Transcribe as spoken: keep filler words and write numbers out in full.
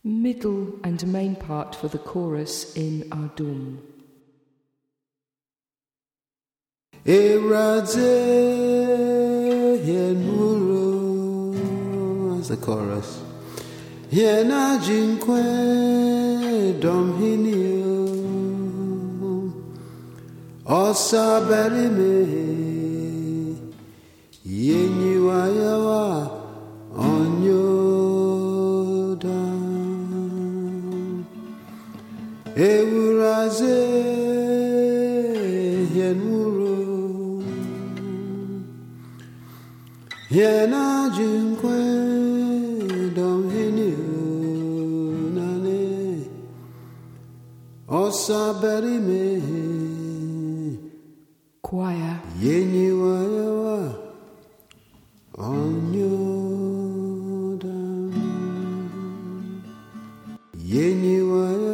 Middle and main part for the chorus in Adum. Eradze yenuro as the chorus. Yena jinkwe domhinio osa berime yenyiwa yawa onyoda Eradze yenuro Yena jinkwe domhinio nane osa berime Choir. yenyiwa yawa onyoda yenyiwa